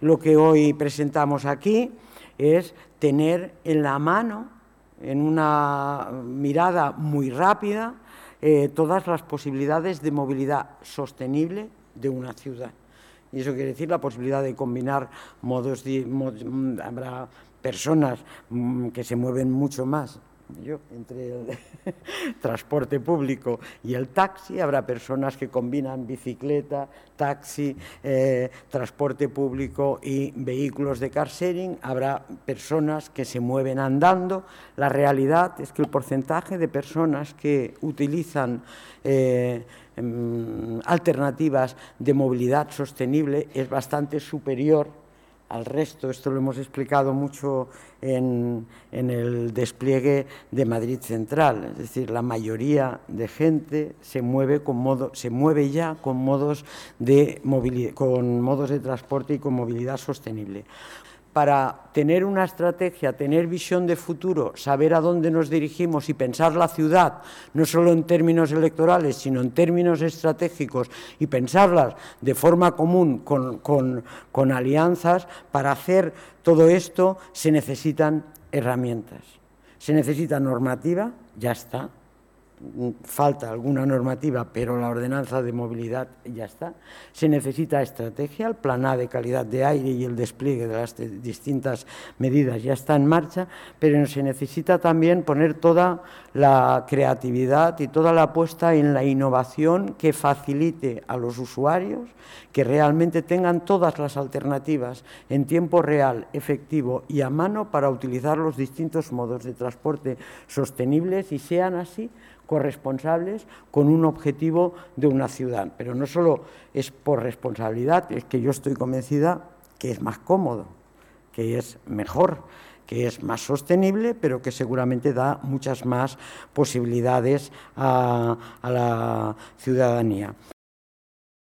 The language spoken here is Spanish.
lo que hoy presentamos aquí es tener en la mano, en una mirada muy rápida, todas las posibilidades de movilidad sostenible de una ciudad. Y eso quiere decir la posibilidad de combinar modos, habrá personas que se mueven mucho más. Entre el transporte público y el taxi, habrá personas que combinan bicicleta, taxi, transporte público y vehículos de car sharing, habrá personas que se mueven andando. La realidad es que el porcentaje de personas que utilizan alternativas de movilidad sostenible es bastante superior al resto. Esto lo hemos explicado mucho en el despliegue de Madrid Central, es decir, la mayoría de gente se mueve ya con modos de transporte y con movilidad sostenible. Para tener una estrategia, tener visión de futuro, saber a dónde nos dirigimos y pensar la ciudad, no solo en términos electorales, sino en términos estratégicos, y pensarlas de forma común con alianzas, para hacer todo esto se necesitan herramientas. Se necesita normativa, ya está. Falta alguna normativa, pero la ordenanza de movilidad ya está. Se necesita estrategia, el Plan A de calidad de aire y el despliegue de las distintas medidas ya está en marcha, pero se necesita también poner toda la creatividad y toda la apuesta en la innovación que facilite a los usuarios que realmente tengan todas las alternativas en tiempo real, efectivo y a mano para utilizar los distintos modos de transporte sostenibles y sean así corresponsables con un objetivo de una ciudad. Pero no solo es por responsabilidad, es que yo estoy convencida que es más cómodo, que es mejor, que es más sostenible, pero que seguramente da muchas más posibilidades a la ciudadanía.